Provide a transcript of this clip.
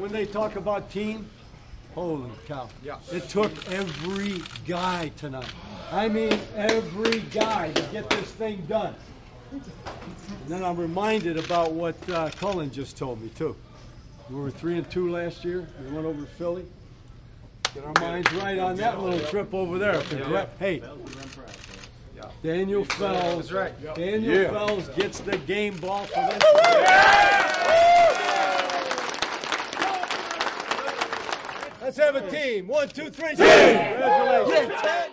when they talk about team, holy cow. Yeah. It took every guy tonight. I mean, every guy to get this thing done. And then I'm reminded about what Cullen just told me, too. We were 3-2 last year. We went over to Philly. Get our minds right on that little trip over there. Hey, Daniel Fells. Daniel Fells gets the game ball for this. Let's have a team. 1, 2, 3. Congratulations.